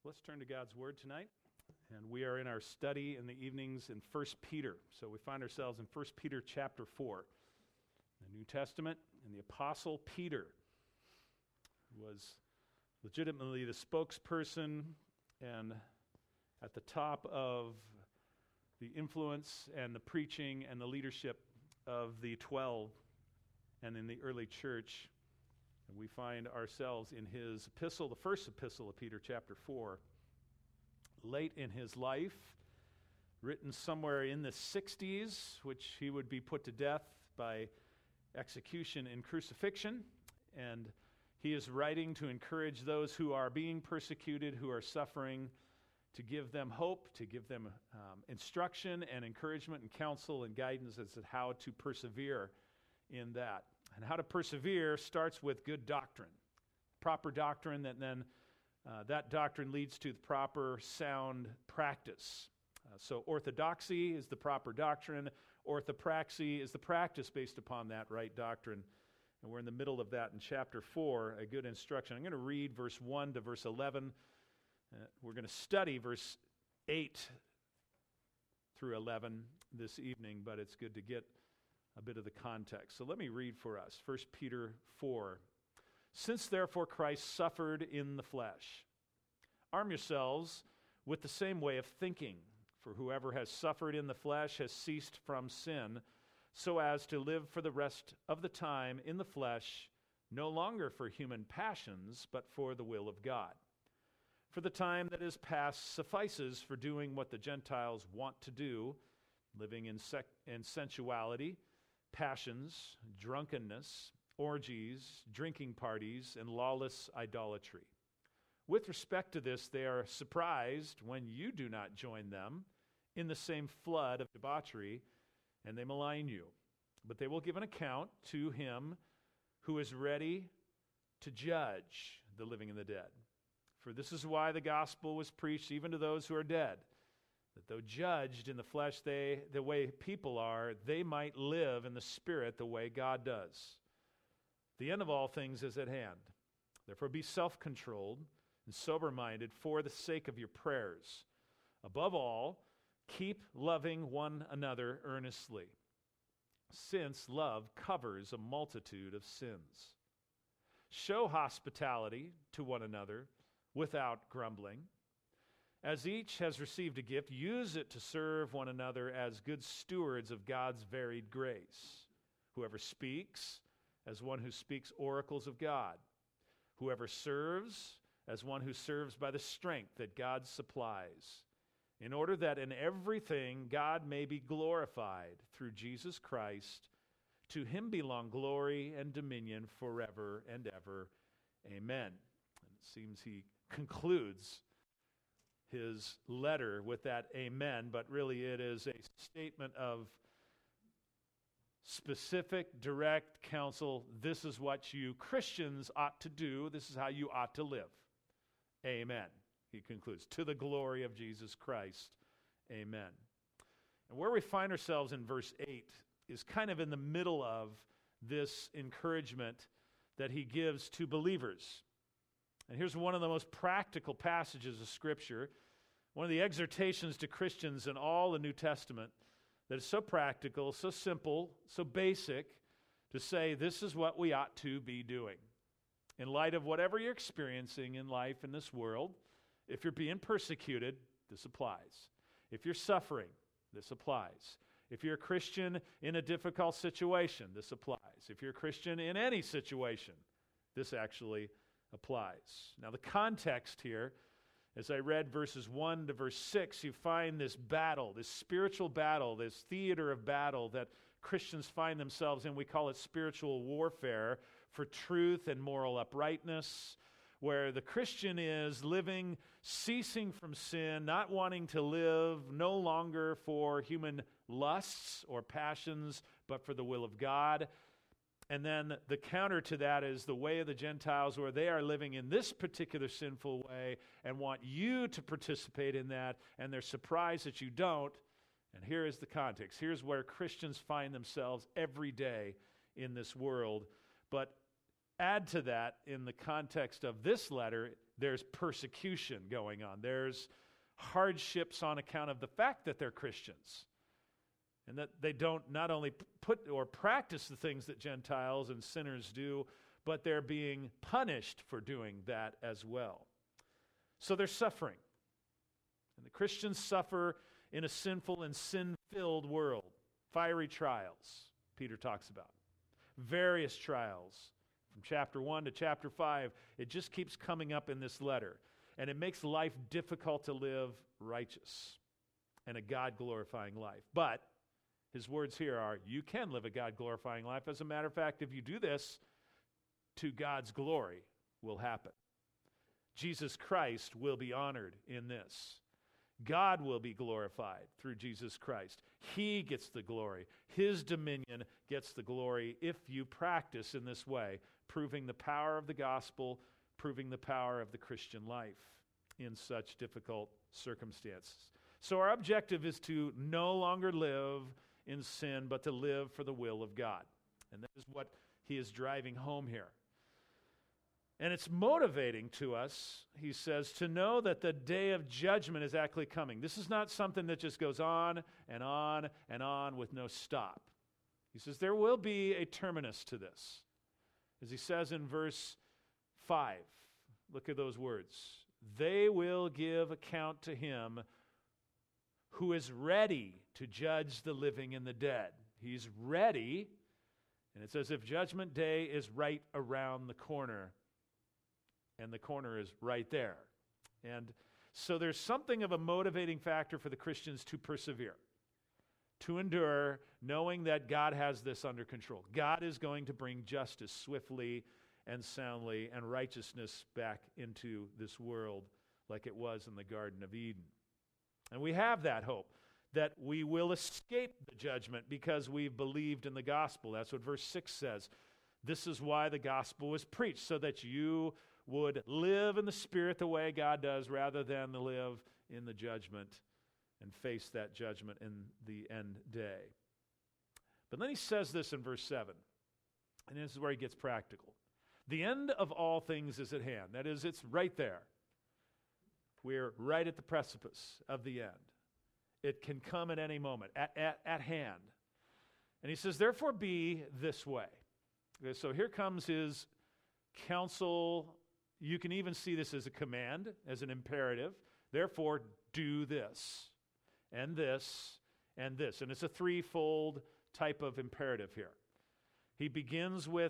Let's turn to God's Word tonight. And we are in our study in the evenings in 1 Peter. So we find ourselves in 1 Peter chapter 4, the New Testament. And the Apostle Peter was legitimately the spokesperson and at the top of the influence and the preaching and the leadership of the 12 and in the early church. And we find ourselves in his epistle, the first epistle of Peter, chapter 4, late in his life, written somewhere in the 60s, which he would be put to death by execution and crucifixion. And he is writing to encourage those who are being persecuted, who are suffering, to give them hope, to give them instruction and encouragement and counsel and guidance as to how to persevere in that. And how to persevere starts with good doctrine, proper doctrine, that then that doctrine leads to the proper sound practice. So orthodoxy is the proper doctrine. Orthopraxy is the practice based upon that right doctrine. And we're in the middle of that in chapter 4, a good instruction. I'm going to read verse 1 to verse 11. We're going to study verse 8 through 11 this evening, but it's good to get a bit of the context. So let me read for us. 1 Peter 4. Since therefore Christ suffered in the flesh, arm yourselves with the same way of thinking. For whoever has suffered in the flesh has ceased from sin, so as to live for the rest of the time in the flesh, no longer for human passions, but for the will of God. For the time that is past suffices for doing what the Gentiles want to do, living in sensuality, passions, drunkenness, orgies, drinking parties, and lawless idolatry. With respect to this, they are surprised when you do not join them in the same flood of debauchery, and they malign you. But they will give an account to him who is ready to judge the living and the dead. For this is why the gospel was preached even to those who are dead, that though judged in the flesh the way people are, they might live in the spirit the way God does. The end of all things is at hand. Therefore be self-controlled and sober-minded for the sake of your prayers. Above all, keep loving one another earnestly, since love covers a multitude of sins. Show hospitality to one another without grumbling. As each has received a gift, use it to serve one another as good stewards of God's varied grace. Whoever speaks, as one who speaks oracles of God. Whoever serves, as one who serves by the strength that God supplies, in order that in everything God may be glorified through Jesus Christ. To him belong glory and dominion forever and ever. Amen. And it seems he concludes his letter with that amen, but really it is a statement of specific, direct counsel. This is what you Christians ought to do. This is how you ought to live. Amen. He concludes, to the glory of Jesus Christ. Amen. And where we find ourselves in verse 8 is kind of in the middle of this encouragement that he gives to believers. And here's one of the most practical passages of Scripture, one of the exhortations to Christians in all the New Testament that is so practical, so simple, so basic, to say this is what we ought to be doing. In light of whatever you're experiencing in life in this world, if you're being persecuted, this applies. If you're suffering, this applies. If you're a Christian in a difficult situation, this applies. If you're a Christian in any situation, this actually applies. Now the context here, as I read verses 1 to verse 6, you find this battle, this spiritual battle, this theater of battle that Christians find themselves in. We call it spiritual warfare for truth and moral uprightness, where the Christian is living, ceasing from sin, not wanting to live no longer for human lusts or passions, but for the will of God. And then the counter to that is the way of the Gentiles, where they are living in this particular sinful way and want you to participate in that, and they're surprised that you don't. And here is the context. Here's where Christians find themselves every day in this world. But add to that, in the context of this letter, there's persecution going on. There's hardships on account of the fact that they're Christians, and that they don't not only put or practice the things that Gentiles and sinners do, but they're being punished for doing that as well. So they're suffering. And the Christians suffer in a sinful and sin-filled world. Fiery trials, Peter talks about. Various trials. From chapter 1 to chapter 5, it just keeps coming up in this letter. And it makes life difficult to live righteous and a God-glorifying life. But his words here are, you can live a God-glorifying life. As a matter of fact, if you do this, to God's glory will happen. Jesus Christ will be honored in this. God will be glorified through Jesus Christ. He gets the glory. His dominion gets the glory if you practice in this way, proving the power of the gospel, proving the power of the Christian life in such difficult circumstances. So our objective is to no longer live in sin, but to live for the will of God. And that is what he is driving home here. And it's motivating to us, he says, to know that the day of judgment is actually coming. This is not something that just goes on and on and on with no stop. He says there will be a terminus to this. As he says in verse 5, look at those words. They will give account to him who is ready to judge the living and the dead. He's ready, and it's as if judgment day is right around the corner. And the corner is right there. And so there's something of a motivating factor for the Christians to persevere, to endure, knowing that God has this under control. God is going to bring justice swiftly and soundly and righteousness back into this world like it was in the Garden of Eden. And we have that hope, that we will escape the judgment because we've believed in the gospel. That's what verse 6 says. This is why the gospel was preached, so that you would live in the Spirit the way God does, rather than to live in the judgment and face that judgment in the end day. But then he says this in verse 7, and this is where he gets practical. The end of all things is at hand. That is, it's right there. We're right at the precipice of the end. It can come at any moment, at hand. And he says, therefore be this way. Okay, so here comes his counsel. You can even see this as a command, as an imperative. Therefore, do this, and this, and this. And it's a threefold type of imperative here. He begins with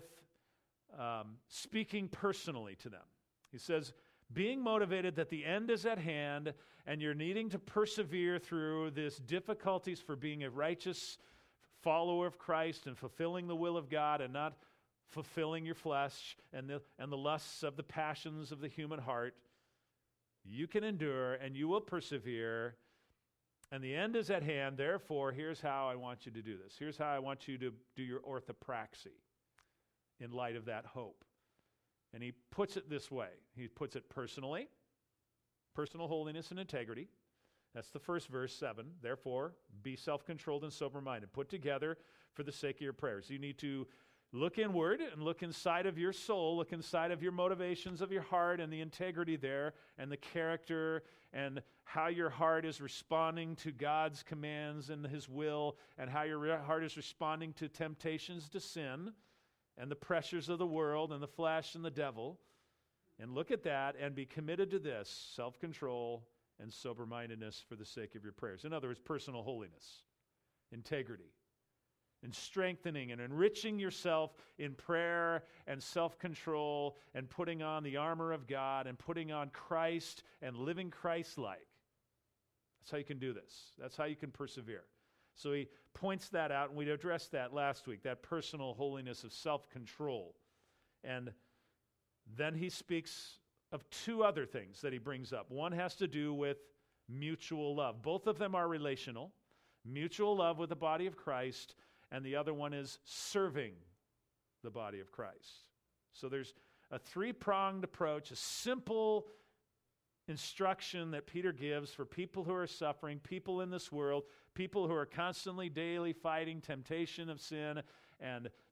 speaking personally to them. He says, being motivated that the end is at hand, and you're needing to persevere through this difficulties for being a righteous follower of Christ and fulfilling the will of God and not fulfilling your flesh and the lusts of the passions of the human heart, you can endure and you will persevere, and the end is at hand. Therefore, here's how I want you to do this. Here's how I want you to do your orthopraxy in light of that hope. And he puts it this way. He puts it personally, personal holiness and integrity. That's the first verse, 7. Therefore, be self-controlled and sober-minded, put together for the sake of your prayers. You need to look inward and look inside of your soul, look inside of your motivations of your heart and the integrity there and the character and how your heart is responding to God's commands and his will, and how your heart is responding to temptations to sin and the pressures of the world and the flesh and the devil. And look at that and be committed to this, self-control and sober-mindedness for the sake of your prayers. In other words, personal holiness, integrity, and strengthening and enriching yourself in prayer and self-control and putting on the armor of God and putting on Christ and living Christ-like. That's how you can do this. That's how you can persevere. So he points that out, and we addressed that last week, that personal holiness of self-control. And then he speaks of two other things that he brings up. One has to do with mutual love. Both of them are relational. Mutual love with the body of Christ, and the other one is serving the body of Christ. So there's a three-pronged approach, a simple instruction that Peter gives for people who are suffering, people in this world, people who are constantly, daily fighting temptation of sin and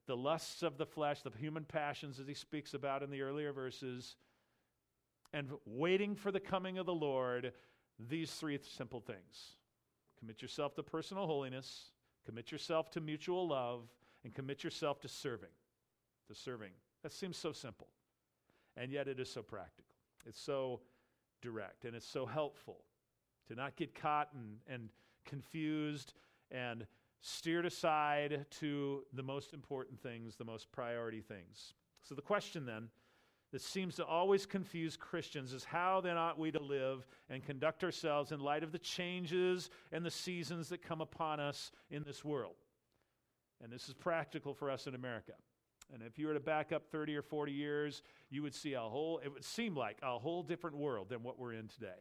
the lusts of the flesh, the human passions as he speaks about in the earlier verses, and waiting for the coming of the Lord, these three simple things. Commit yourself to personal holiness, commit yourself to mutual love, and commit yourself to serving. To serving. That seems so simple, and yet it is so practical. It's so direct, and it's so helpful to not get caught and confused and steered aside to the most important things, the most priority things. So the question then that seems to always confuse Christians is how then ought we to live and conduct ourselves in light of the changes and the seasons that come upon us in this world. And this is practical for us in America. And if you were to back up 30 or 40 years, you would see it would seem like a whole different world than what we're in today.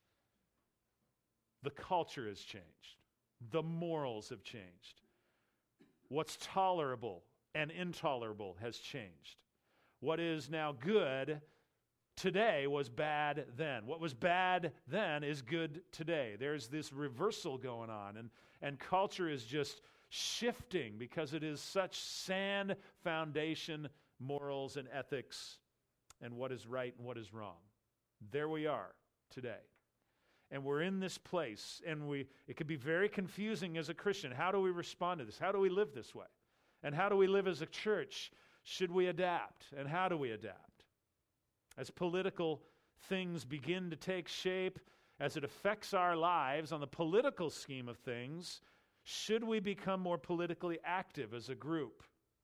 The culture has changed. The morals have changed. What's tolerable and intolerable has changed. What is now good today was bad then. What was bad then is good today. There's this reversal going on, and culture is just shifting because it is such sand foundation morals and ethics and what is right and what is wrong. There we are today. And we're in this place, and it can be very confusing as a Christian. How do we respond to this? How do we live this way? And how do we live as a church? Should we adapt? And how do we adapt? As political things begin to take shape, as it affects our lives on the political scheme of things, should we become more politically active as a group?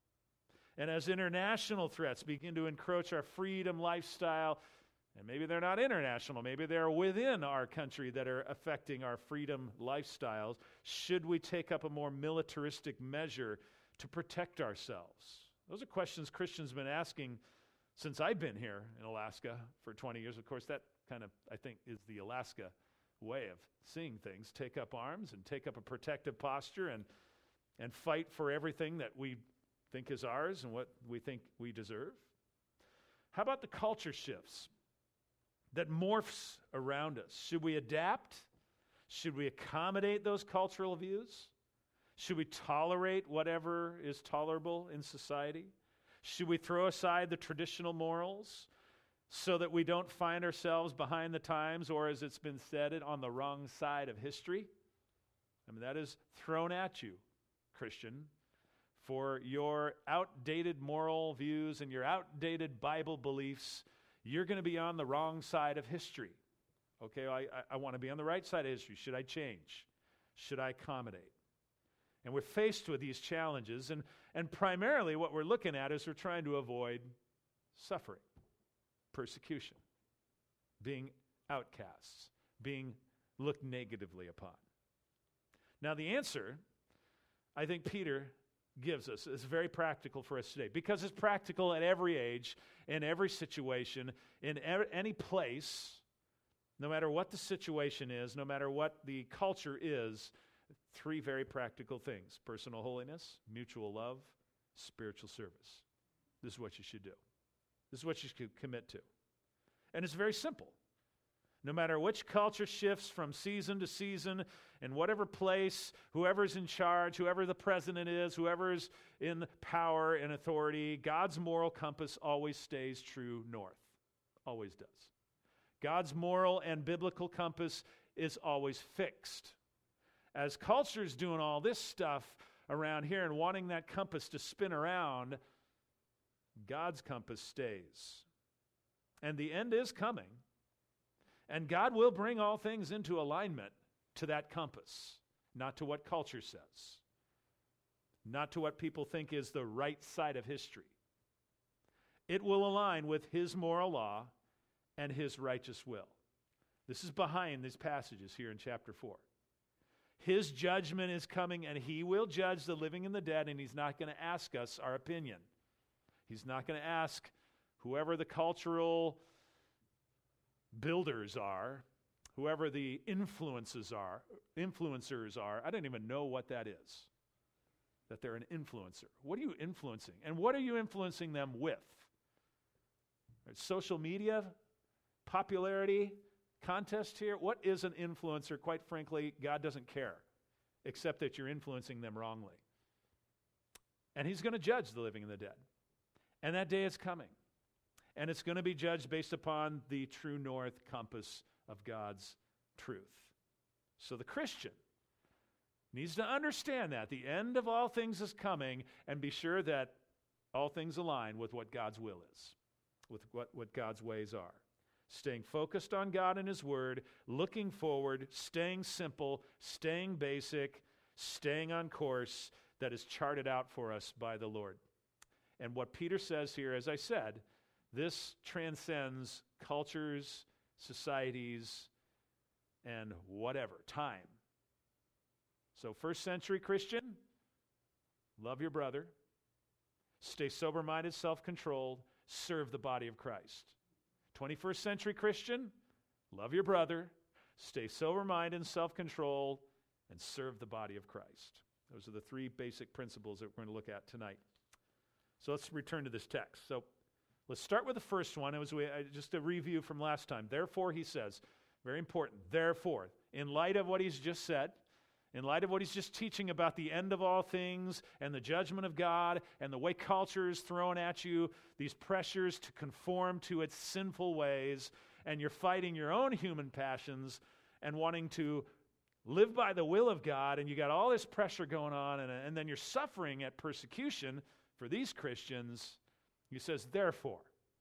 And as international threats begin to encroach our freedom lifestyle, and maybe they're not international, maybe they're within our country that are affecting our freedom lifestyles, should we take up a more militaristic measure to protect ourselves? Those are questions Christians have been asking since I've been here in Alaska for 20 years. Of course, that kind of, I think, is the Alaska way of seeing things. Take up arms and take up a protective posture and fight for everything that we think is ours and what we think we deserve. How about the culture shifts that morphs around us? Should we adapt? Should we accommodate those cultural views? Should we tolerate whatever is tolerable in society? Should we throw aside the traditional morals so that we don't find ourselves behind the times, or as it's been said, on the wrong side of history? I mean, that is thrown at you, Christian, for your outdated moral views and your outdated Bible beliefs. You're going to be on the wrong side of history. Okay, I want to be on the right side of history. Should I change? Should I accommodate? And we're faced with these challenges, and primarily what we're looking at is we're trying to avoid suffering, persecution, being outcasts, being looked negatively upon. Now the answer, I think Peter gives us, is very practical for us today, because it's practical at every age, in every situation, in any place, no matter what the situation is, no matter what the culture is. Three very practical things: personal holiness, mutual love, spiritual service. This is what you should do. This is what you should commit to. And it's very simple. No matter which culture shifts from season to season, in whatever place, whoever's in charge, whoever the president is, whoever's in power and authority, God's moral compass always stays true north. Always does. God's moral and biblical compass is always fixed. As culture's doing all this stuff around here and wanting that compass to spin around, God's compass stays. And the end is coming. And God will bring all things into alignment to that compass, not to what culture says, not to what people think is the right side of history. It will align with His moral law and His righteous will. This is behind these passages here in chapter 4. His judgment is coming, and He will judge the living and the dead, and He's not going to ask us our opinion. He's not going to ask whoever the cultural builders are, whoever the influencers are. I don't even know what that is, that they're an influencer. What are you influencing? And what are you influencing them with? Social media, popularity, contest here? What is an influencer? Quite frankly, God doesn't care, except that you're influencing them wrongly. And he's going to judge the living and the dead. And that day is coming. And it's going to be judged based upon the true north compass of God's truth. So the Christian needs to understand that the end of all things is coming, and be sure that all things align with what God's will is, with what God's ways are. Staying focused on God and His Word, looking forward, staying simple, staying basic, staying on course that is charted out for us by the Lord. And what Peter says here, as I said, this transcends cultures, societies, and whatever, time. So first century Christian, love your brother, stay sober-minded, self-controlled, serve the body of Christ. 21st century Christian, love your brother, stay sober-minded and self-controlled, and serve the body of Christ. Those are the three basic principles that we're going to look at tonight. So let's return to this text. So let's start with the first one. It was just a review from last time. Therefore, he says, very important, therefore, in light of what he's just said, in light of what he's just teaching about the end of all things and the judgment of God and the way culture is throwing at you these pressures to conform to its sinful ways, and you're fighting your own human passions and wanting to live by the will of God, and you got all this pressure going on, and then you're suffering at persecution for these Christians. He says, therefore,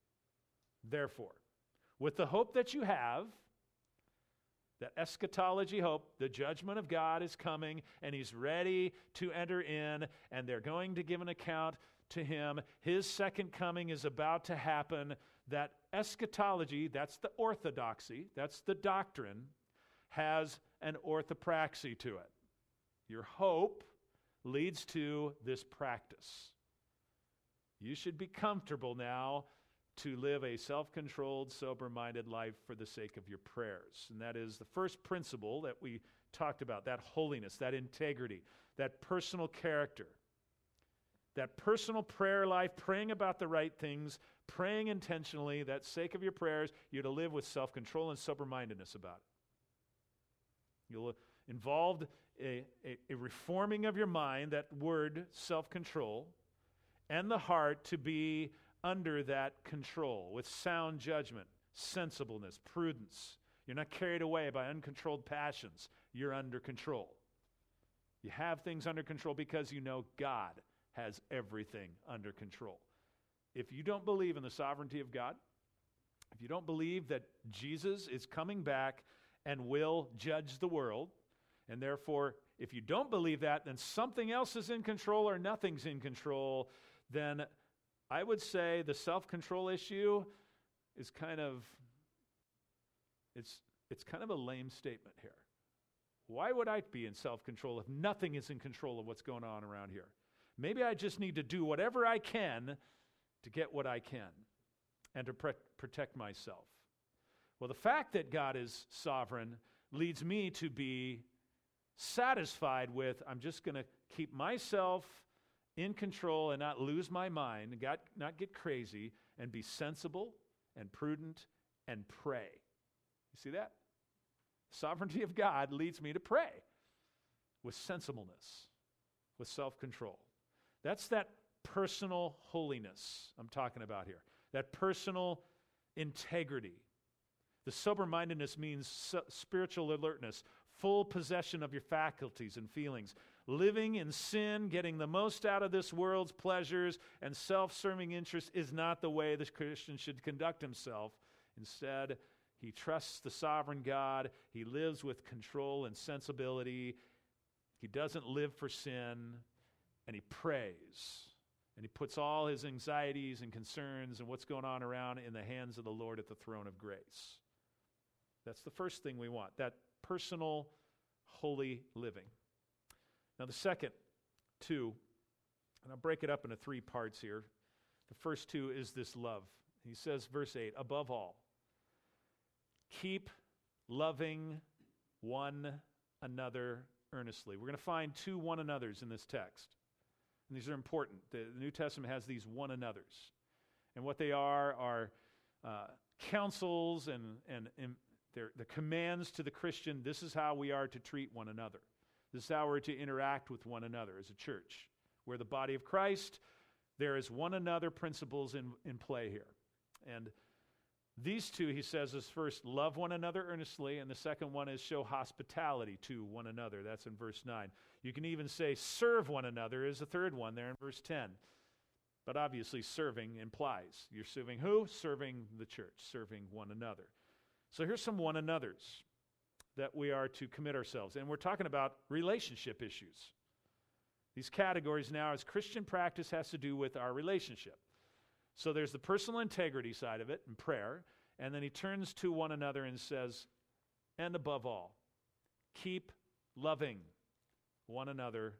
with the hope that you have, that eschatology hope, the judgment of God is coming, and He's ready to enter in, and they're going to give an account to Him. His second coming is about to happen. That eschatology, that's the orthodoxy, that's the doctrine, has an orthopraxy to it. Your hope leads to this practice. You should be comfortable now to live a self-controlled, sober-minded life for the sake of your prayers. And that is the first principle that we talked about, that holiness, that integrity, that personal character, that personal prayer life, praying about the right things, praying intentionally, that sake of your prayers, you're to live with self-control and sober-mindedness about it. You'll involve a reforming of your mind, that word, self-control, and the heart to be under that control with sound judgment, sensibleness, prudence. You're not carried away by uncontrolled passions. You're under control. You have things under control because you know God has everything under control. If you don't believe in the sovereignty of God, if you don't believe that Jesus is coming back and will judge the world, and therefore, if you don't believe that, then something else is in control or nothing's in control, then I would say the self-control issue is kind of a lame statement here. Why would I be in self-control if nothing is in control of what's going on around here? Maybe I just need to do whatever I can to get what I can and to protect myself. Well, the fact that God is sovereign leads me to be satisfied with, I'm just going to keep myself in control and not lose my mind, and not get crazy, and be sensible and prudent and pray. You see that? Sovereignty of God leads me to pray with sensibleness, with self-control. That's that personal holiness I'm talking about here, that personal integrity. The sober-mindedness means spiritual alertness, full possession of your faculties and feelings. Living in sin, getting the most out of this world's pleasures and self-serving interests is not the way the Christian should conduct himself. Instead, he trusts the sovereign God. He lives with control and sensibility. He doesn't live for sin, and he prays. And he puts all his anxieties and concerns and what's going on around in the hands of the Lord at the throne of grace. That's the first thing we want, that personal, holy living. Now the second two, and I'll break it up into three parts here. The first two is this love. He says, verse 8, above all, keep loving one another earnestly. We're going to find two one another's in this text. And these are important. The New Testament has these one another's. And what they are counsels and they're the commands to the Christian. This is how we are to treat one another. This is how we're to interact with one another as a church. We're the body of Christ. There is one another principles in play here. And these two, he says, is first, love one another earnestly, and the second one is show hospitality to one another. That's in verse 9. You can even say serve one another is the third one there in verse 10. But obviously serving implies you're serving who? Serving the church, serving one another. So here's some one anothers that we are to commit ourselves. And we're talking about relationship issues. These categories now, as Christian practice, has to do with our relationship. So there's the personal integrity side of it and prayer. And then he turns to one another and says, and above all, keep loving one another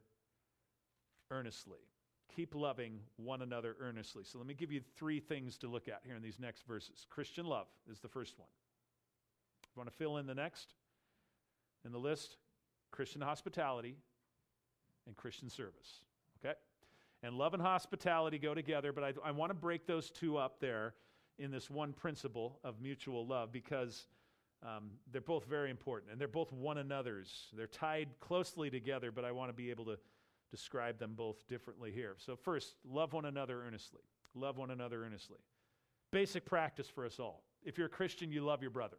earnestly. Keep loving one another earnestly. So let me give you 3 things to look at here in these next verses. Christian love is the first one. You want to fill in the next in the list? Christian hospitality and Christian service. Okay? And love and hospitality go together, but I want to break those two up there in this one principle of mutual love because they're both very important, and they're both one another's. They're tied closely together, but I want to be able to describe them both differently here. So first, love one another earnestly. Love one another earnestly. Basic practice for us all. If you're a Christian, you love your brother,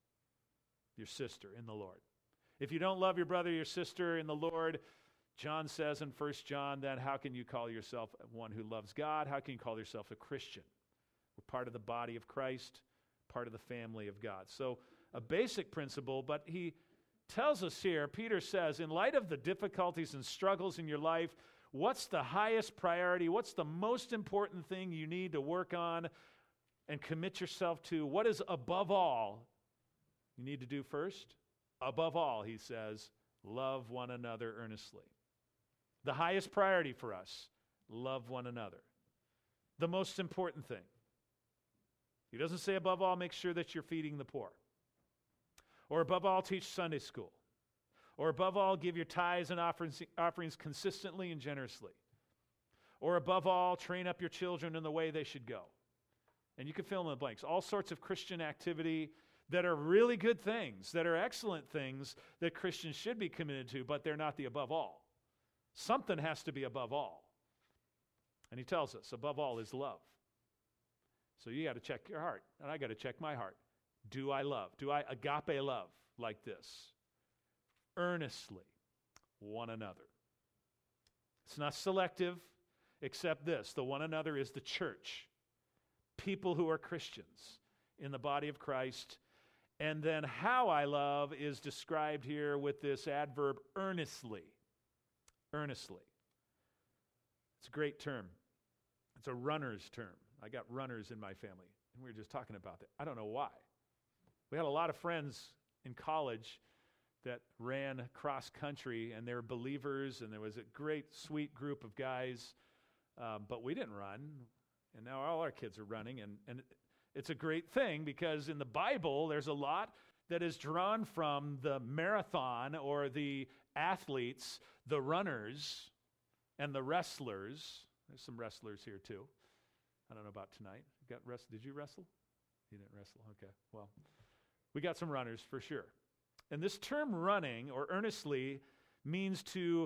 your sister in the Lord. If you don't love your brother, your sister in the Lord, John says in 1 John, then how can you call yourself one who loves God? How can you call yourself a Christian? We're part of the body of Christ, part of the family of God. So a basic principle, but he tells us here, Peter says, in light of the difficulties and struggles in your life, what's the highest priority? What's the most important thing you need to work on and commit yourself to? What is above all you need to do first? Above all, he says, love one another earnestly. The highest priority for us, love one another. The most important thing. He doesn't say above all, make sure that you're feeding the poor. Or above all, teach Sunday school. Or above all, give your tithes and offerings consistently and generously. Or above all, train up your children in the way they should go. And you can fill in the blanks. All sorts of Christian activity that are really good things, that are excellent things that Christians should be committed to, but they're not the above all. Something has to be above all. And he tells us, above all is love. So you got to check your heart, and I got to check my heart. Do I love? Do I agape love like this? Earnestly one another. It's not selective, except this. The one another is the church. People who are Christians in the body of Christ. And then how I love is described here with this adverb earnestly. Earnestly. It's a great term. It's a runner's term. I got runners in my family, and we were just talking about that. I don't know why. We had a lot of friends in college that ran cross country, and they were believers, and there was a great, sweet group of guys, but we didn't run, and now all our kids are running, and it's a great thing because in the Bible, there's a lot that is drawn from the marathon or the athletes, the runners, and the wrestlers. There's some wrestlers here too. I don't know about tonight. Did you wrestle? You didn't wrestle? Okay, well, we got some runners for sure. And this term running or earnestly means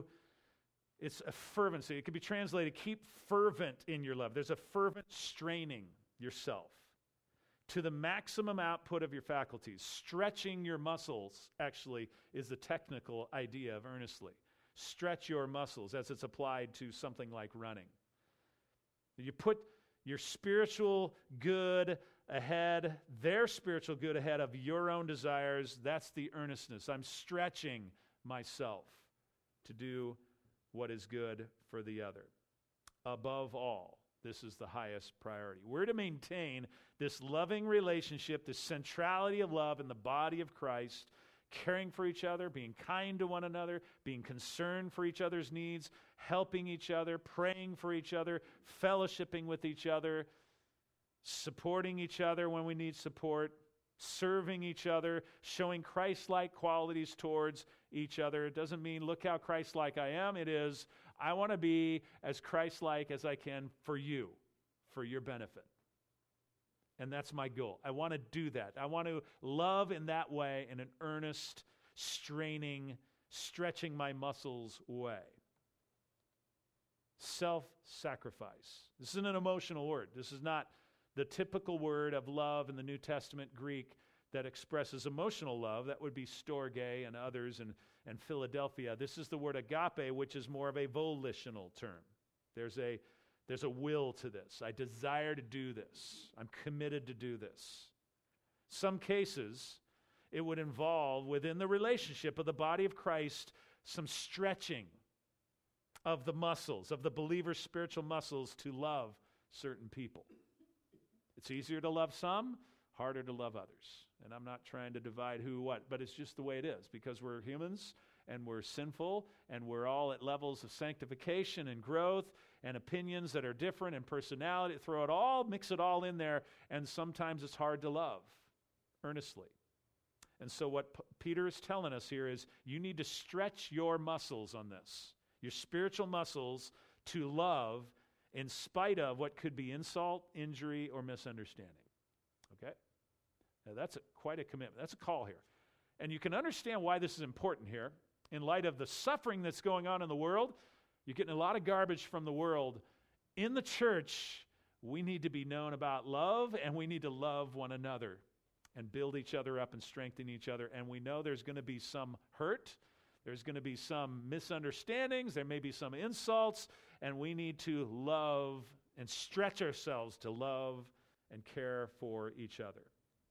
it's a fervency. It could be translated, keep fervent in your love. There's a fervent straining yourself to the maximum output of your faculties. Stretching your muscles, actually, is the technical idea of earnestly. Stretch your muscles as it's applied to something like running. You put your spiritual good ahead, their spiritual good ahead of your own desires. That's the earnestness. I'm stretching myself to do what is good for the other. Above all, this is the highest priority. We're to maintain this loving relationship, this centrality of love in the body of Christ, caring for each other, being kind to one another, being concerned for each other's needs, helping each other, praying for each other, fellowshipping with each other, supporting each other when we need support, serving each other, showing Christ-like qualities towards each other. It doesn't mean, look how Christ-like I am. It is, I want to be as Christ-like as I can for you, for your benefit. And that's my goal. I want to do that. I want to love in that way, in an earnest, straining, stretching my muscles way. self-sacrifice. This isn't an emotional word. This is not the typical word of love in the New Testament Greek that expresses emotional love. That would be storge and others and Philadelphia. This is the word agape, which is more of a volitional term. There's a will to this. I desire to do this. I'm committed to do this. Some cases, it would involve, within the relationship of the body of Christ, some stretching of the muscles, of the believer's spiritual muscles to love certain people. It's easier to love some, harder to love others. And I'm not trying to divide who what, but it's just the way it is, because we're humans and we're sinful and we're all at levels of sanctification and growth and opinions that are different and personality. Mix it all in there, and sometimes it's hard to love earnestly. And so what Peter is telling us here is you need to stretch your muscles on this, your spiritual muscles, to love in spite of what could be insult, injury, or misunderstanding. Okay? Now that's quite a commitment. That's a call here. And you can understand why this is important here. In light of the suffering that's going on in the world, you're getting a lot of garbage from the world. In the church, we need to be known about love, and we need to love one another and build each other up and strengthen each other. And we know there's going to be some hurt. There's going to be some misunderstandings. There may be some insults. And we need to love and stretch ourselves to love and care for each other.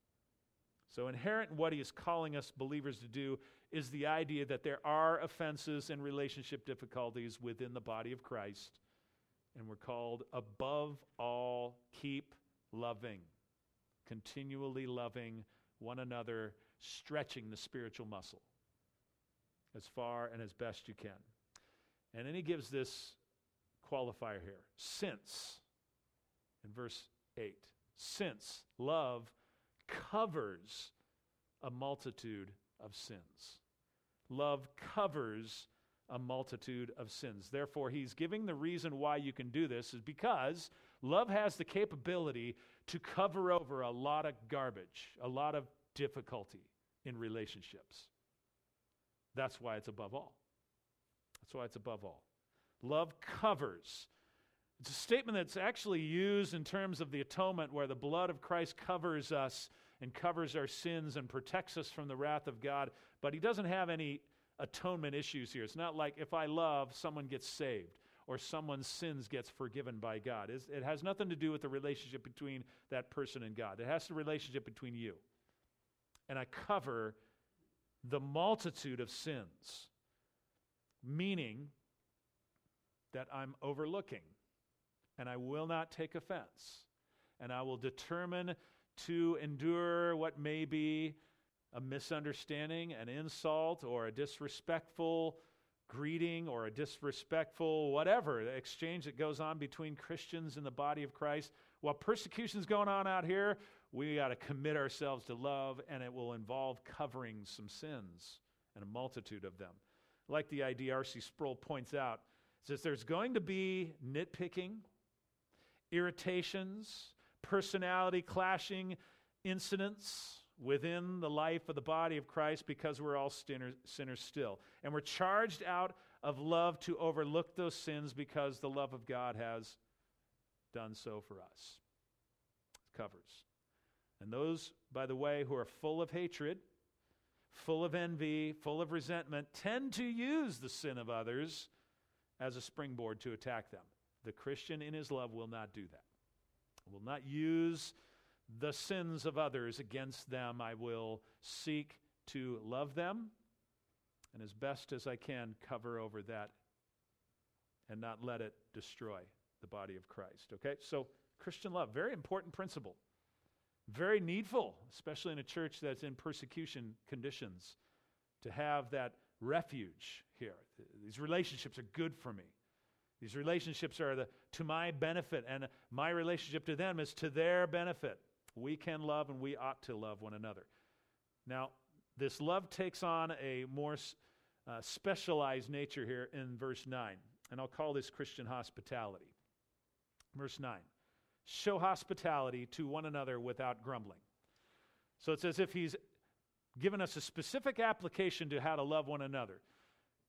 So inherent in what he is calling us believers to do is the idea that there are offenses and relationship difficulties within the body of Christ. And we're called, above all, keep loving. Continually loving one another, stretching the spiritual muscle as far and as best you can. And then he gives this qualifier here, since, in verse 8. Since love covers a multitude of sins. Love covers a multitude of sins. Therefore, he's giving the reason why you can do this is because love has the capability to cover over a lot of garbage, a lot of difficulty in relationships. That's why it's above all. That's why it's above all. Love covers. It's a statement that's actually used in terms of the atonement, where the blood of Christ covers us and covers our sins and protects us from the wrath of God. But he doesn't have any atonement issues here. It's not like if I love, someone gets saved or someone's sins gets forgiven by God. It has nothing to do with the relationship between that person and God. It has the relationship between you. And I cover the multitude of sins, meaning that I'm overlooking, and I will not take offense, and I will determine to endure what may be a misunderstanding, an insult, or a disrespectful greeting, or a disrespectful whatever, the exchange that goes on between Christians in the body of Christ. While persecution's going on out here, we got to commit ourselves to love, and it will involve covering some sins, and a multitude of them. Like the idea R.C. Sproul points out, says there's going to be nitpicking, irritations, personality clashing incidents within the life of the body of Christ, because we're all sinners still. And we're charged out of love to overlook those sins because the love of God has done so for us. It covers. And those, by the way, who are full of hatred, full of envy, full of resentment, tend to use the sin of others as a springboard to attack them. The Christian in his love will not do that. Will not use the sins of others against them. I will seek to love them, and as best as I can cover over that and not let it destroy the body of Christ. Okay? So Christian love, very important principle. Very needful, especially in a church that's in persecution conditions, to have that refuge here. These relationships are good for me. These relationships are to my benefit, and my relationship to them is to their benefit. We can love, and we ought to love one another. Now, this love takes on a more specialized nature here in verse 9, and I'll call this Christian hospitality. Verse 9, show hospitality to one another without grumbling. So it's as if he's given us a specific application to how to love one another.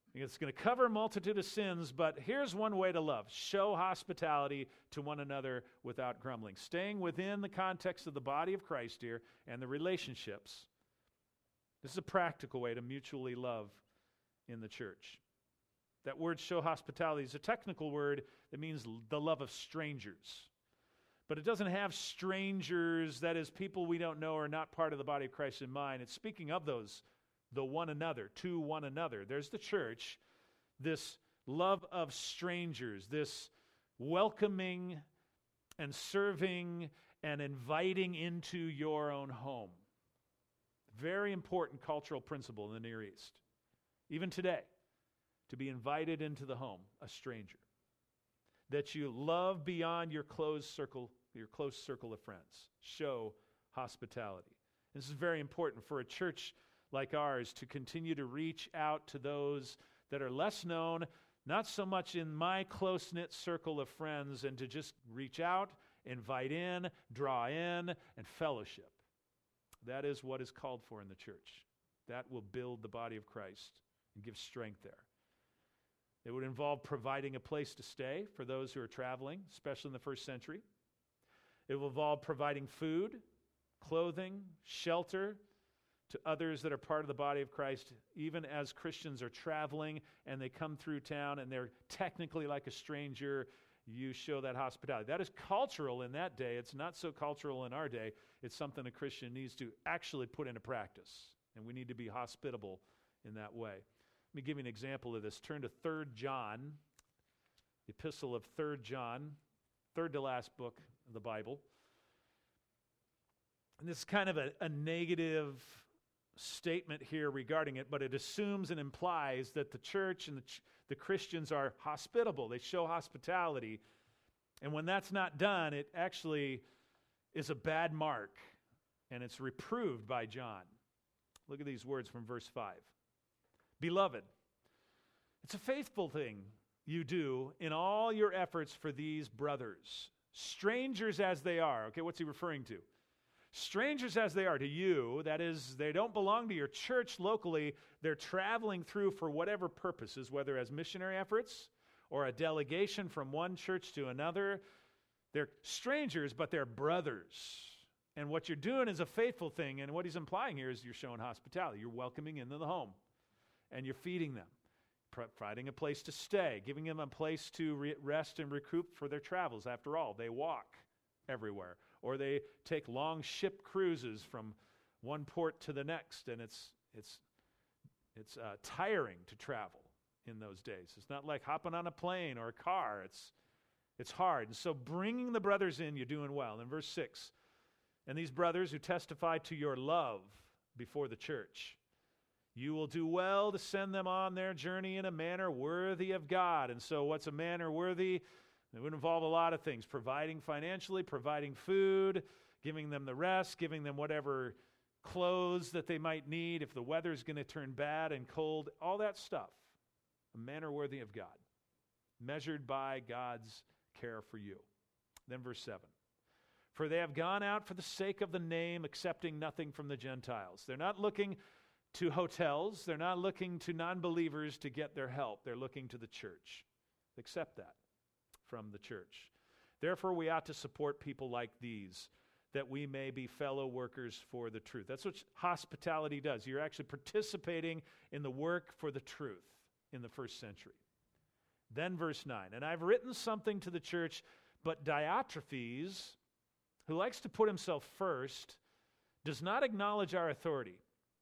It's going to cover a multitude of sins, but here's one way to love. Show hospitality to one another without grumbling. Staying within the context of the body of Christ here and the relationships. This is a practical way to mutually love in the church. That word show hospitality is a technical word that means the love of strangers. But it doesn't have strangers, that is, people we don't know or not part of the body of Christ in mind. It's speaking of those, the one another, to one another. There's the church, this love of strangers, this welcoming and serving and inviting into your own home. Very important cultural principle in the Near East. Even today, to be invited into the home, a stranger. That you love beyond your close circle of friends. Show hospitality. This is very important for a church like ours to continue to reach out to those that are less known, not so much in my close-knit circle of friends, and to just reach out, invite in, draw in, and fellowship. That is what is called for in the church. That will build the body of Christ and give strength there. It would involve providing a place to stay for those who are traveling, especially in the first century. It will involve providing food, clothing, shelter to others that are part of the body of Christ, even as Christians are traveling and they come through town and they're technically like a stranger. You show that hospitality. That is cultural in that day. It's not so cultural in our day. It's something a Christian needs to actually put into practice, and we need to be hospitable in that way. Let me give you an example of this. Turn to 3 John, the epistle of 3 John, third to last book of the Bible. And this is kind of a negative statement here regarding it, but it assumes and implies that the church and the Christians are hospitable. They show hospitality. And when that's not done, it actually is a bad mark, and it's reproved by John. Look at these words from verse 5. Beloved, it's a faithful thing you do in all your efforts for these brothers, strangers as they are. Okay, what's he referring to? Strangers as they are to you, that is, they don't belong to your church locally. They're traveling through for whatever purposes, whether as missionary efforts or a delegation from one church to another. They're strangers, but they're brothers. And what you're doing is a faithful thing, and what he's implying here is you're showing hospitality. You're welcoming into the home. And you're feeding them, providing a place to stay, giving them a place to rest and recoup for their travels. After all, they walk everywhere, or they take long ship cruises from one port to the next, and it's tiring to travel in those days. It's not like hopping on a plane or a car. It's hard. And so bringing the brothers in, you're doing well. In verse 6, and these brothers who testify to your love before the church, you will do well to send them on their journey in a manner worthy of God. And so what's a manner worthy? It would involve a lot of things. Providing financially, providing food, giving them the rest, giving them whatever clothes that they might need if the weather's going to turn bad and cold, all that stuff. A manner worthy of God, measured by God's care for you. Then verse 7. For they have gone out for the sake of the name, accepting nothing from the Gentiles. They're not looking to hotels. They're not looking to non-believers to get their help. They're looking to the church. Accept that from the church. Therefore, we ought to support people like these, that we may be fellow workers for the truth. That's what hospitality does. You're actually participating in the work for the truth in the first century. Then verse 9, and I've written something to the church, but Diotrephes, who likes to put himself first, does not acknowledge our authority.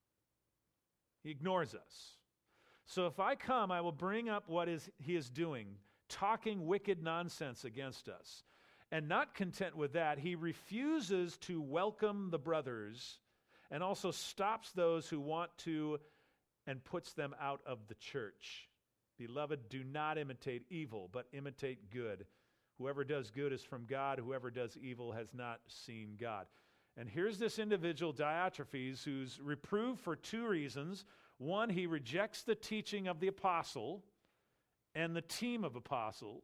He ignores us. So if I come, I will bring up what he is doing, talking wicked nonsense against us. And not content with that, he refuses to welcome the brothers and also stops those who want to and puts them out of the church. Beloved, do not imitate evil, but imitate good. Whoever does good is from God. Whoever does evil has not seen God. And here's this individual, Diotrephes, who's reproved for 2 reasons. One, he rejects the teaching of the apostle and the team of apostles,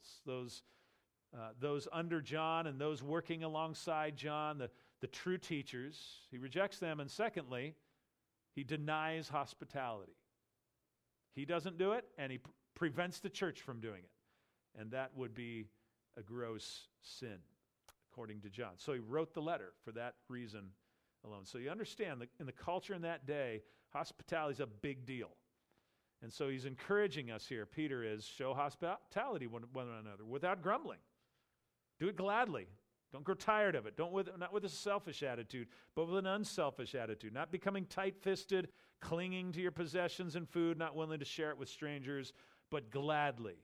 those under John and those working alongside John, the true teachers. He rejects them. And secondly, he denies hospitality. He doesn't do it, and he prevents the church from doing it. And that would be a gross sin, according to John. So he wrote the letter for that reason alone. So you understand that in the culture in that day, hospitality is a big deal. And so he's encouraging us here, Peter is, show hospitality one another without grumbling. Do it gladly. Don't grow tired of it. Not with a selfish attitude, but with an unselfish attitude. Not becoming tight-fisted, clinging to your possessions and food, not willing to share it with strangers, but gladly,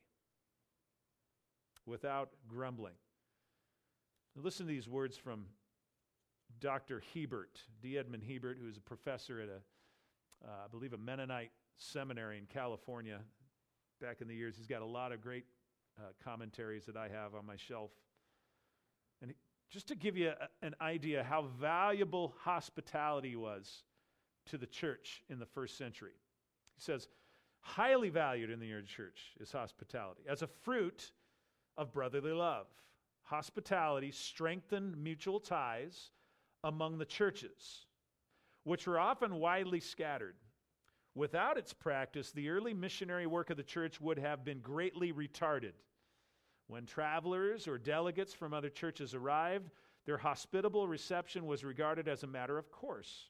without grumbling. Now listen to these words from Dr. Hebert, D. Edmund Hebert, who is a professor at I believe a Mennonite seminary in California back in the years. He's got a lot of great commentaries that I have on my shelf. And just to give you an idea how valuable hospitality was to the church in the first century. He says, highly valued in the early church is hospitality. As a fruit of brotherly love, hospitality strengthened mutual ties among the churches, which were often widely scattered. Without its practice, the early missionary work of the church would have been greatly retarded. When travelers or delegates from other churches arrived, their hospitable reception was regarded as a matter of course.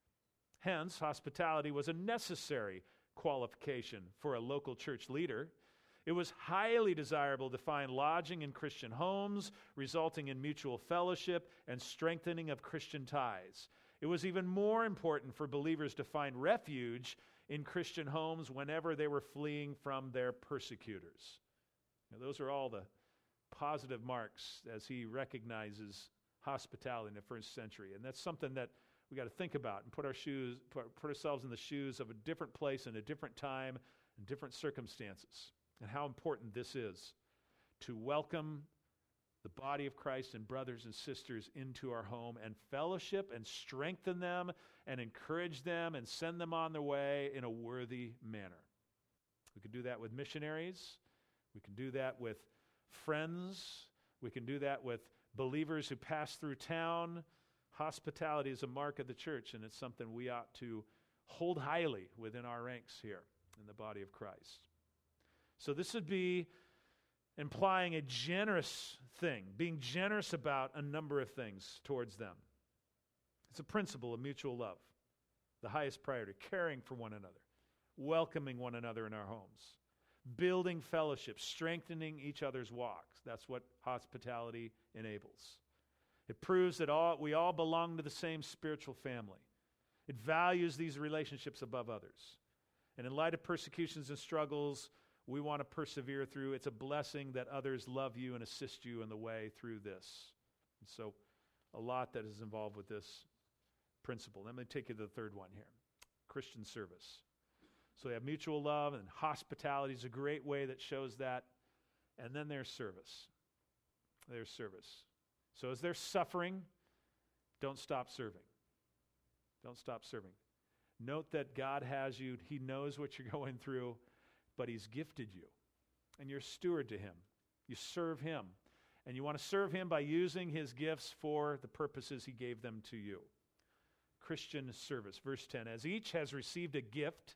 Hence, hospitality was a necessary qualification for a local church leader. It was highly desirable to find lodging in Christian homes, resulting in mutual fellowship and strengthening of Christian ties. It was even more important for believers to find refuge in Christian homes whenever they were fleeing from their persecutors. Now, those are all the positive marks as he recognizes hospitality in the first century. And that's something that we got to think about and put ourselves in the shoes of a different place and a different time and different circumstances, and how important this is to welcome the body of Christ and brothers and sisters into our home and fellowship and strengthen them and encourage them and send them on their way in a worthy manner. We can do that with missionaries. We can do that with friends. We can do that with believers who pass through town. Hospitality is a mark of the church, and it's something we ought to hold highly within our ranks here in the body of Christ. So this would be implying a generous thing, being generous about a number of things towards them. It's a principle of mutual love, the highest priority, caring for one another, welcoming one another in our homes, building fellowship, strengthening each other's walks. That's what hospitality enables. It proves that we all belong to the same spiritual family. It values these relationships above others. And in light of persecutions and struggles we want to persevere through, it's a blessing that others love you and assist you in the way through this. And so a lot that is involved with this principle. Let me take you to the third one here, Christian service. So we have mutual love, and hospitality is a great way that shows that. And then there's service. There's service. So as there's suffering, don't stop serving. Don't stop serving. Note that God has you. He knows what you're going through, but He's gifted you. And you're a steward to Him. You serve Him. And you want to serve Him by using His gifts for the purposes He gave them to you. Christian service. Verse 10, as each has received a gift,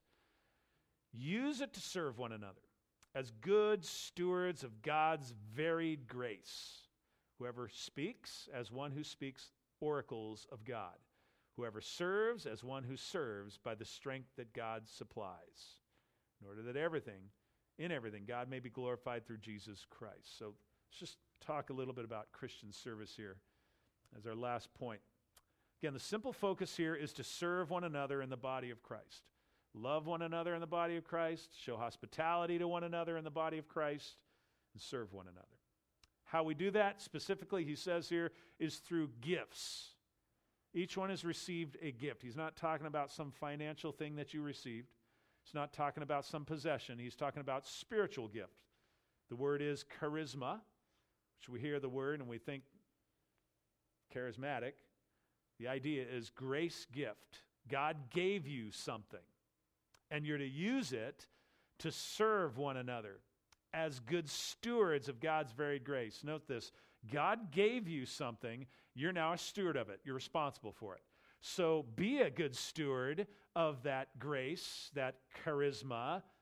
use it to serve one another as good stewards of God's varied grace. Whoever speaks, as one who speaks oracles of God. Whoever serves, as one who serves by the strength that God supplies, in order that in everything, God may be glorified through Jesus Christ. So let's just talk a little bit about Christian service here as our last point. Again, the simple focus here is to serve one another in the body of Christ. Love one another in the body of Christ, show hospitality to one another in the body of Christ, and serve one another. How we do that, specifically, he says here, is through gifts. Each one has received a gift. He's not talking about some financial thing that you received. He's not talking about some possession. He's talking about spiritual gift. The word is charisma, which we hear the word and we think charismatic. The idea is grace gift. God gave you something, and you're to use it to serve one another as good stewards of God's varied grace. Note this. God gave you something. You're now a steward of it. You're responsible for it. So be a good steward of that grace, that charisma,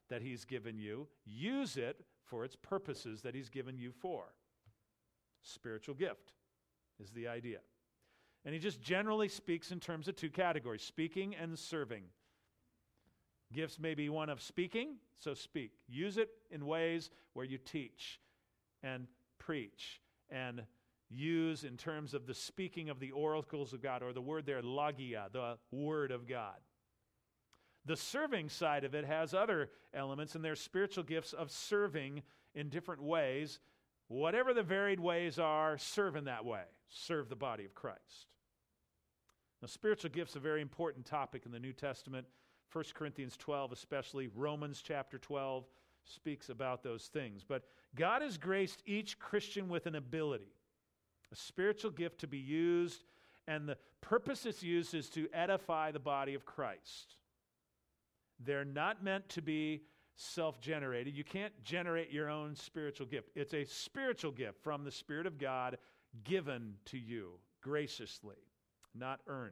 that he's given you, use it for its purposes that he's given you for. Spiritual gift is the idea. And he just generally speaks in terms of two categories, speaking and serving. Gifts may be one of speaking, so speak. Use it in ways where you teach and preach and use in terms of the speaking of the oracles of God, or the word there, logia, the word of God. The serving side of it has other elements, and there's spiritual gifts of serving in different ways. Whatever the varied ways are, serve in that way. Serve the body of Christ. Now, spiritual gifts are a very important topic in the New Testament. 1 Corinthians 12 especially, Romans chapter 12 speaks about those things. But God has graced each Christian with an ability, a spiritual gift to be used, and the purpose it's used is to edify the body of Christ. They're not meant to be self-generated. You can't generate your own spiritual gift. It's a spiritual gift from the Spirit of God given to you graciously, not earned.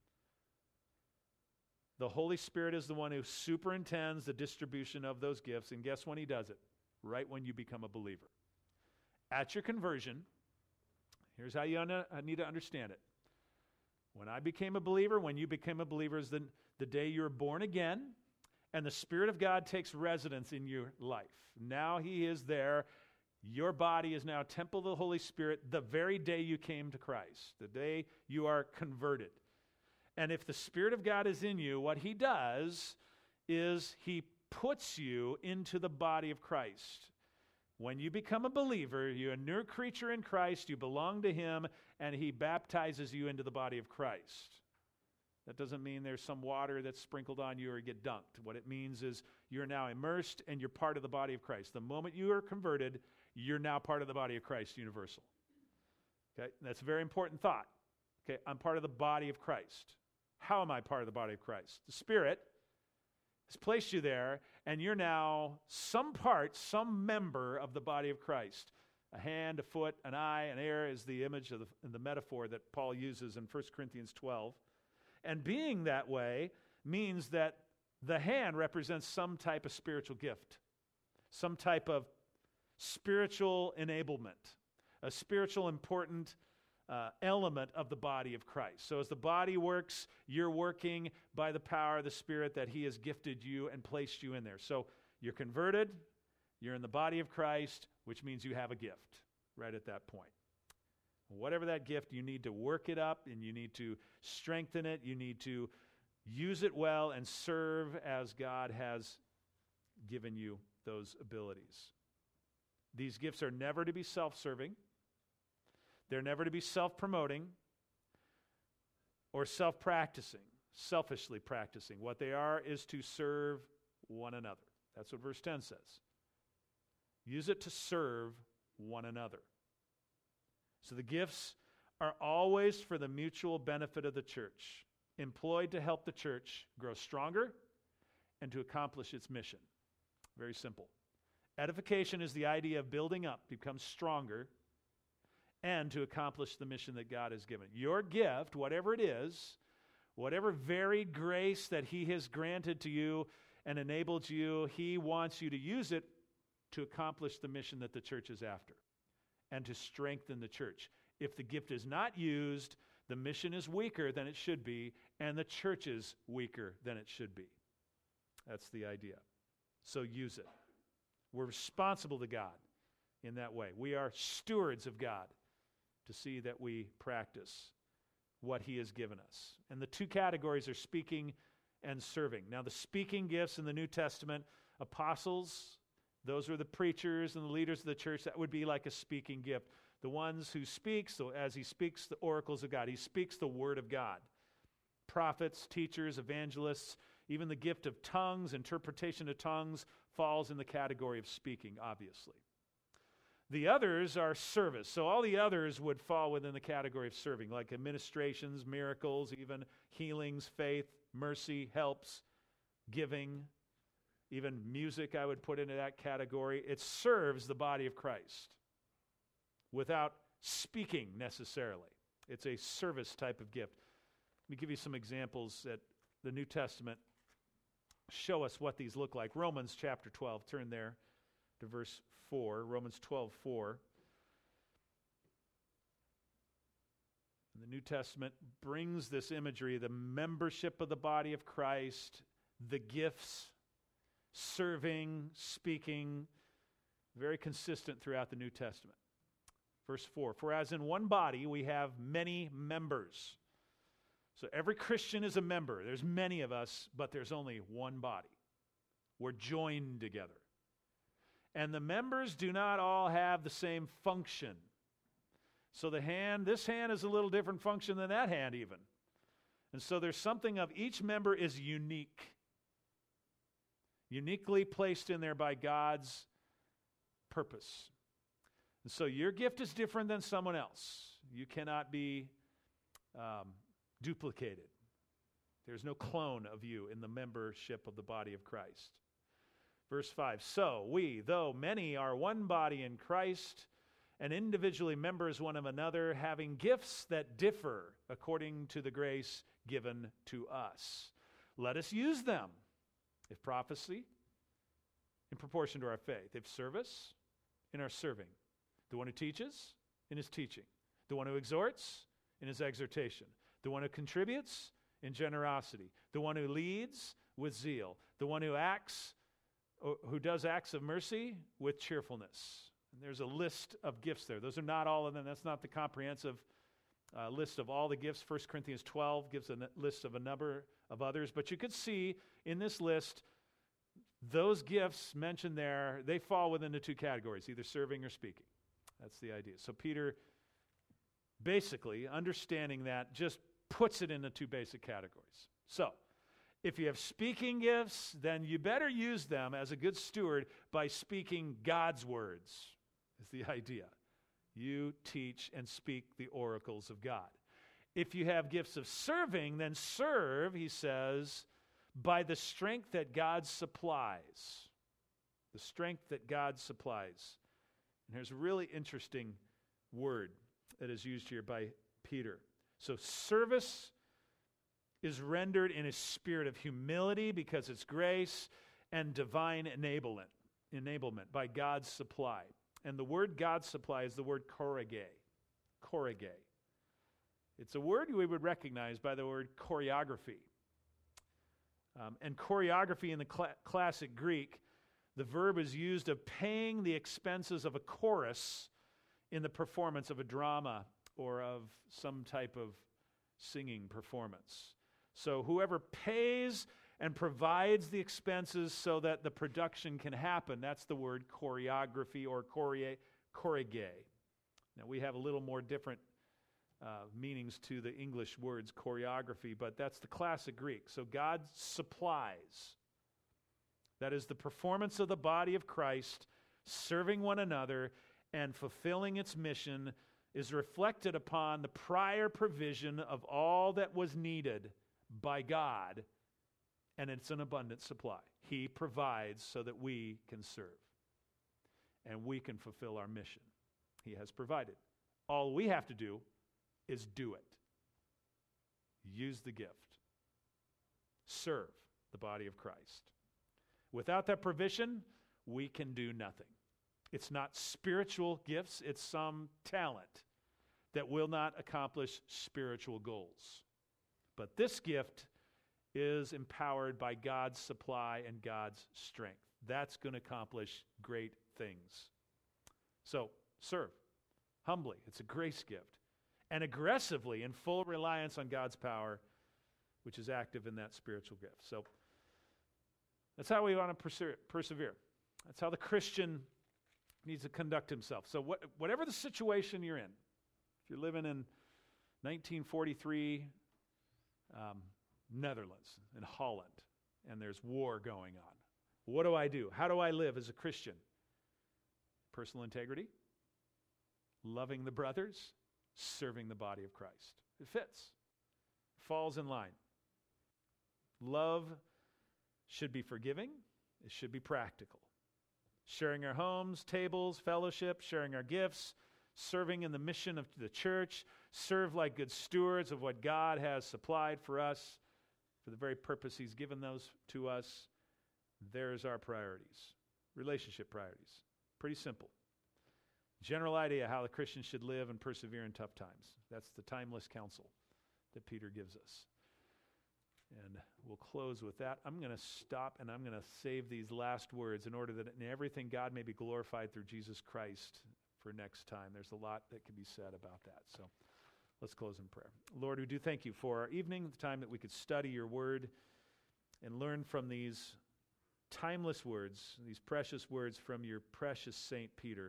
The Holy Spirit is the one who superintends the distribution of those gifts, and guess when he does it? Right when you become a believer. At your conversion, here's how you need to understand it. When I became a believer, when you became a believer is the day you were born again, and the Spirit of God takes residence in your life. Now he is there. Your body is now a temple of the Holy Spirit the very day you came to Christ, the day you are converted. And if the Spirit of God is in you, what he does is he puts you into the body of Christ. When you become a believer, you're a new creature in Christ, you belong to him, and he baptizes you into the body of Christ. That doesn't mean there's some water that's sprinkled on you or you get dunked. What it means is you're now immersed and you're part of the body of Christ. The moment you are converted, you're now part of the body of Christ, universal. Okay, that's a very important thought. Okay, I'm part of the body of Christ. How am I part of the body of Christ? The Spirit has placed you there, and you're now some part, some member of the body of Christ. A hand, a foot, an eye, an ear is the image of the metaphor that Paul uses in 1 Corinthians 12. And being that way means that the hand represents some type of spiritual gift, some type of spiritual enablement, a spiritual important element of the body of Christ. So as the body works, you're working by the power of the Spirit that he has gifted you and placed you in there. So you're converted, you're in the body of Christ, which means you have a gift right at that point. Whatever that gift, you need to work it up and you need to strengthen it. You need to use it well and serve as God has given you those abilities. These gifts are never to be self-serving. They're never to be self-promoting or self-practicing, selfishly practicing. What they are is to serve one another. That's what verse 10 says. Use it to serve one another. So the gifts are always for the mutual benefit of the church, employed to help the church grow stronger and to accomplish its mission. Very simple. Edification is the idea of building up, become stronger, and to accomplish the mission that God has given. Your gift, whatever it is, whatever varied grace that he has granted to you and enabled you, he wants you to use it to accomplish the mission that the church is after and to strengthen the church. If the gift is not used, the mission is weaker than it should be, and the church is weaker than it should be. That's the idea. So use it. We're responsible to God in that way. We are stewards of God to see that we practice what he has given us. And the two categories are speaking and serving. Now, the speaking gifts in the New Testament, apostles, those are the preachers and the leaders of the church. That would be like a speaking gift. The ones who speak, so as he speaks the oracles of God, he speaks the word of God. Prophets, teachers, evangelists, even the gift of tongues, interpretation of tongues, falls in the category of speaking, obviously. The others are service. So all the others would fall within the category of serving, like administrations, miracles, even healings, faith, mercy, helps, giving, even music I would put into that category. It serves the body of Christ without speaking necessarily. It's a service type of gift. Let me give you some examples that the New Testament show us what these look like. Romans chapter 12, turn there to verse 4, Romans 12:4. The New Testament brings this imagery, the membership of the body of Christ, the gifts, serving, speaking, very consistent throughout the New Testament. Verse 4, for as in one body we have many members. So every Christian is a member. There's many of us, but there's only one body. We're joined together. And the members do not all have the same function. So this hand is a little different function than that hand even. And so there's something of each member is unique. Uniquely placed in there by God's purpose. And so your gift is different than someone else. You cannot be duplicated. There's no clone of you in the membership of the body of Christ. Verse 5, so we, though many, are one body in Christ, and individually members one of another, having gifts that differ according to the grace given to us. Let us use them. If prophecy, in proportion to our faith. If service, in our serving. The one who teaches, in his teaching. The one who exhorts, in his exhortation. The one who contributes, in generosity. The one who leads, with zeal. The one who does acts of mercy, with cheerfulness. And there's a list of gifts there. Those are not all of them. That's not the comprehensive list of all the gifts. 1 Corinthians 12 gives a list of a number of others. But you could see in this list, those gifts mentioned there, they fall within the two categories, either serving or speaking. That's the idea. So Peter, basically, understanding that, just puts it into two basic categories. So, if you have speaking gifts, then you better use them as a good steward by speaking God's words, is the idea. You teach and speak the oracles of God. If you have gifts of serving, then serve, he says, by the strength that God supplies. The strength that God supplies. And here's a really interesting word that is used here by Peter. So service is rendered in a spirit of humility because it's grace and divine enablement by God's supply. And the word God supply is the word chorege. Chorege. It's a word we would recognize by the word choreography. And choreography in the classic Greek, the verb is used of paying the expenses of a chorus in the performance of a drama or of some type of singing performance. So whoever pays and provides the expenses so that the production can happen, that's the word choreography or chorege. Now we have a little more different meanings to the English words choreography, but that's the classic Greek. So God supplies. That is the performance of the body of Christ, serving one another and fulfilling its mission is reflected upon the prior provision of all that was needed by God, and it's an abundant supply. He provides so that we can serve and we can fulfill our mission. He has provided. All we have to do is do it. Use the gift. Serve the body of Christ. Without that provision, we can do nothing. It's not spiritual gifts, it's some talent that will not accomplish spiritual goals. But this gift is empowered by God's supply and God's strength. That's going to accomplish great things. So, serve humbly. It's a grace gift. And aggressively in full reliance on God's power, which is active in that spiritual gift. So, that's how we want to persevere. That's how the Christian needs to conduct himself. So, whatever the situation you're in, if you're living in 1943 Netherlands, in Holland, and there's war going on, what do I do? How do I live as a Christian? Personal integrity, loving the brothers, serving the body of Christ. It fits. Falls in line. Love should be forgiving. It should be practical. Sharing our homes, tables, fellowship, sharing our gifts, serving in the mission of the church, serve like good stewards of what God has supplied for us for the very purpose He's given those to us. There's our priorities, relationship priorities. Pretty simple. General idea how the Christian should live and persevere in tough times. That's the timeless counsel that Peter gives us. And we'll close with that. I'm going to stop and I'm going to save these last words in order that in everything God may be glorified through Jesus Christ for next time. There's a lot that can be said about that. So let's close in prayer. Lord, we do thank you for our evening, the time that we could study your word and learn from these timeless words, these precious words from your precious Saint Peter,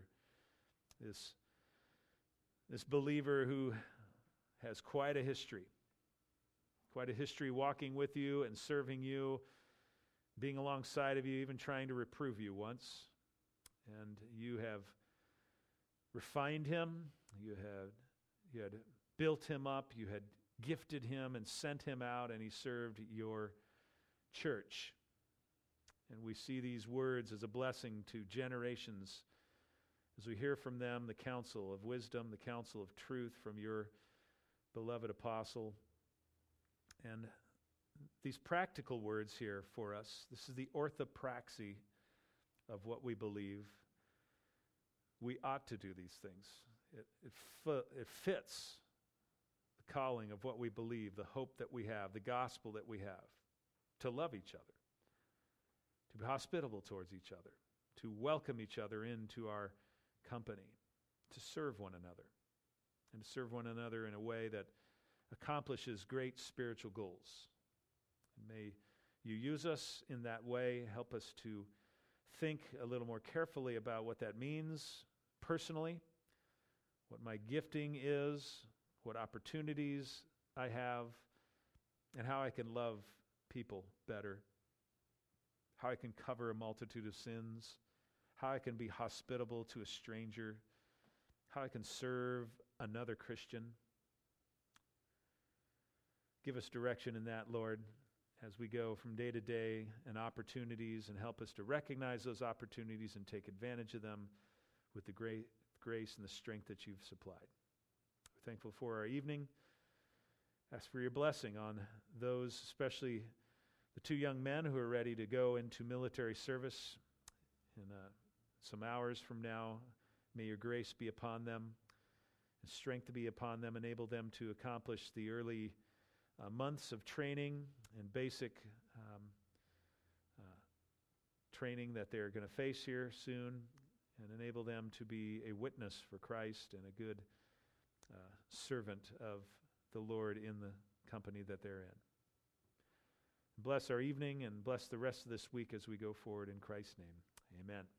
this believer who has quite a history walking with you and serving you, being alongside of you, even trying to reprove you once. And you have refined him, you had built him up, you had gifted him and sent him out, and he served your church. And we see these words as a blessing to generations as we hear from them the counsel of wisdom, the counsel of truth from your beloved apostle. And these practical words here for us, this is the orthopraxy of what we believe. We ought to do these things. It fits the calling of what we believe, the hope that we have, the gospel that we have, to love each other, to be hospitable towards each other, to welcome each other into our company, to serve one another, and to serve one another in a way that accomplishes great spiritual goals. And may you use us in that way, help us to think a little more carefully about what that means personally, what my gifting is, what opportunities I have, and how I can love people better, how I can cover a multitude of sins, how I can be hospitable to a stranger, how I can serve another Christian. Give us direction in that, Lord, as we go from day to day and opportunities, and help us to recognize those opportunities and take advantage of them with the great grace and the strength that you've supplied. We're thankful for our evening. Ask for your blessing on those, especially the two young men who are ready to go into military service in some hours from now. May your grace be upon them and strength to be upon them, enable them to accomplish the early months of training and basic training that they're going to face here soon, and enable them to be a witness for Christ and a good servant of the Lord in the company that they're in. Bless our evening and bless the rest of this week as we go forward in Christ's name. Amen.